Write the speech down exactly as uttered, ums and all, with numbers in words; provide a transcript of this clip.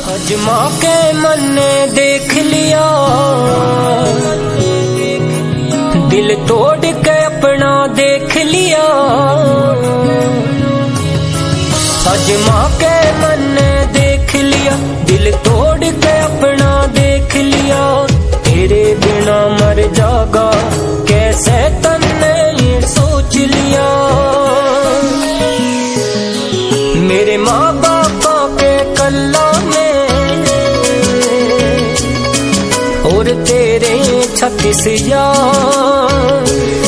अजमा के मन ने देख लिया, दिल तोड़ के अपना देख लिया। अजमा के मन ने देख लिया, दिल तोड़ के अपना देख लिया। तेरे बिना मर जागा कैसे तन्ने ये सोच लिया। मेरे माँ बापा के कल्ला में और तेरे छत्तीस यार,